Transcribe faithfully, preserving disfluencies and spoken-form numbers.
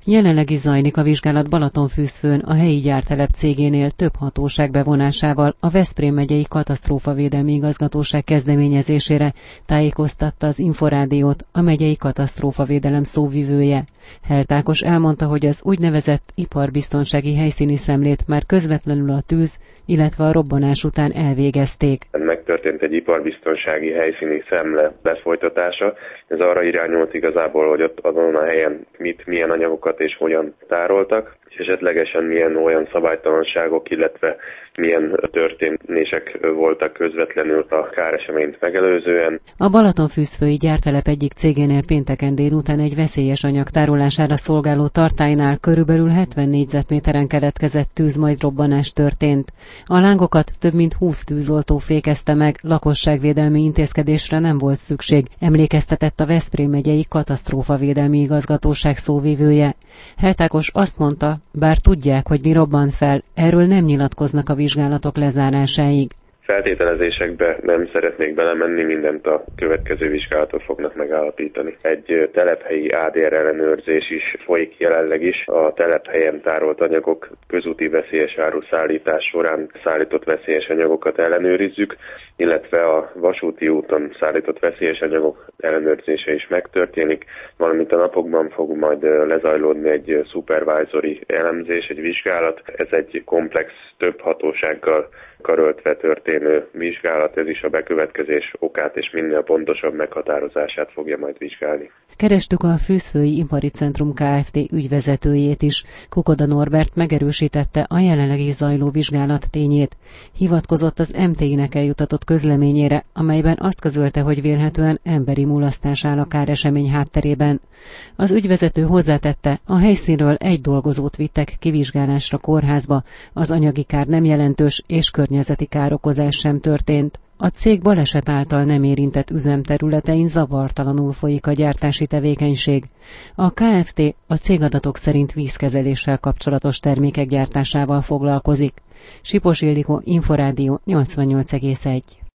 Jelenleg is zajlik a vizsgálat Balatonfürdőn a helyi gyártelep cégénél több hatóság bevonásával a Veszprém megyei katasztrófavédelmi igazgatóság kezdeményezésére, tájékoztatta az Inforádiót a megyei katasztrófavédelem szóvivője. Helt Ákos elmondta, hogy az úgynevezett iparbiztonsági helyszíni szemlét már közvetlenül a tűz, illetve a robbanás után elvégezték. Megtörtént egy iparbiztonsági helyszíni szemle lefolytatása. Ez arra irányult igazából, hogy ott azon a helyen mit, milyen anyagokat és hogyan tároltak, és esetlegesen milyen olyan szabálytalanságok, illetve milyen történések voltak közvetlenül a káreseményt megelőzően. A Balatonfürdői gyártelep egyik cégénél pénteken délután egy veszélyes anyag tárolására szolgáló tartálynál körülbelül hetven négyzetméteren keletkezett tűz, majd robbanás történt. A lángokat több mint húsz tűzoltó fékezte meg, lakosságvédelmi intézkedésre nem volt szükség, emlékeztetett a Veszprém megyei katasztrófavédelmi igazgatóság szóvivője. Helt Ákos azt mondta, bár tudják, hogy mi robban fel, erről nem nyilatkoznak a vizsgálatok lezárásáig. Feltételezésekbe nem szeretnék belemenni, mindent a következő vizsgálatok fognak megállapítani. Egy telephelyi á dé er ellenőrzés is folyik jelenleg is. A telephelyen tárolt anyagok, közúti veszélyes áruszállítás során szállított veszélyes anyagokat ellenőrizzük, illetve a vasúti úton szállított veszélyes anyagok ellenőrzése is megtörténik, valamint a napokban fog majd lezajlódni egy supervisory elemzés, egy vizsgálat. Ez egy komplex, több hatósággal karöltve történő vizsgálat, ez is a bekövetkezés okát és minél pontosabb meghatározását fogja majd vizsgálni. Kerestük a Fűzfői Ipari Centrum Kft. Ügyvezetőjét is. Kukoda Norbert megerősítette a jelenleg is zajló vizsgálat tényét. Hivatkozott az em té i-nek eljutatott közleményére, amelyben azt közölte, hogy vélhetően emberi mulasztás áll a káresemény hátterében. Az ügyvezető hozzátette, a helyszínről egy dolgozót vittek kivizsgálásra kórházba, az anyagi kár nem jelentős és környezeti károkozás sem történt. A cég baleset által nem érintett üzemterületein zavartalanul folyik a gyártási tevékenység. A Kft. A cégadatok szerint vízkezeléssel kapcsolatos termékek gyártásával foglalkozik. Sipos Ildikó, Inforádió nyolcvannyolc egész egy.